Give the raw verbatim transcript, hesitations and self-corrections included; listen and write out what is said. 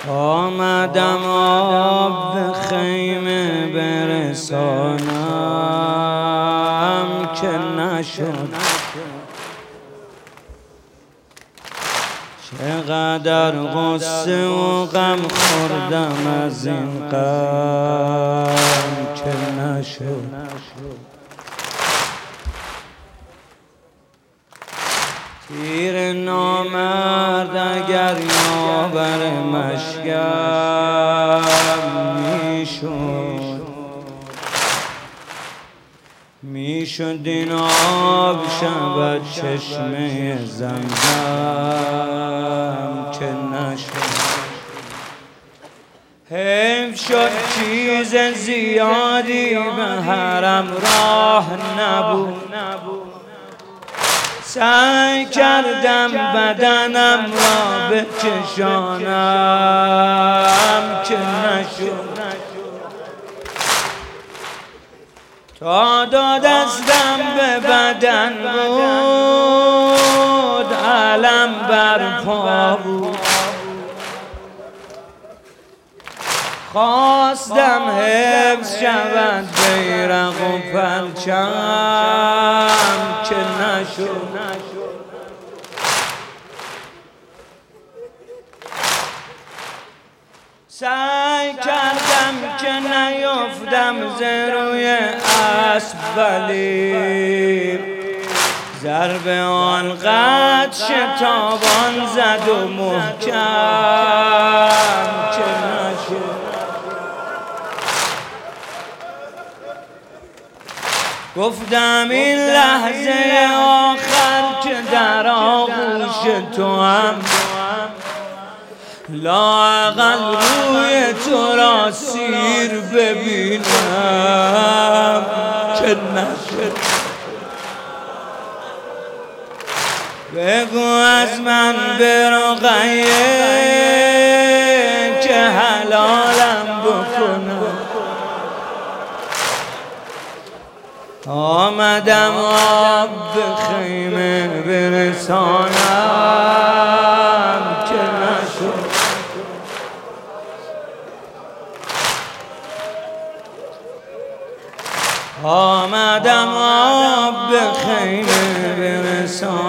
آمدم آب به خیمه برسانم که نشد. چقدر غصه و غم خوردم از این غم که نشد. تیر نامرد اگر یاور مشگم میشد، میشد این آب شود چشمه زمزم که نشد. حیف شد چیز زیادی به حرم راه نبود. سعی کردم بدنم را بچشانم که نشد. تا دو دستم به بدن بود علم بر پا بود. خواستم حفظ شود بیرق و پرچم که نشد. سعی کردم که نیفتم ز روی اسب، ولی ضرب آنقدر شتابان زد و محکم که نشد. گفتم این لحظه آخر که در آغوش تو هم لااقل روی تو را سیر ببینم که نشد. بگو از من به رقیه که حلالم بکنم. آمدم آب به خیمه برسانم که نشد. آمدم آب به خیمه برسانم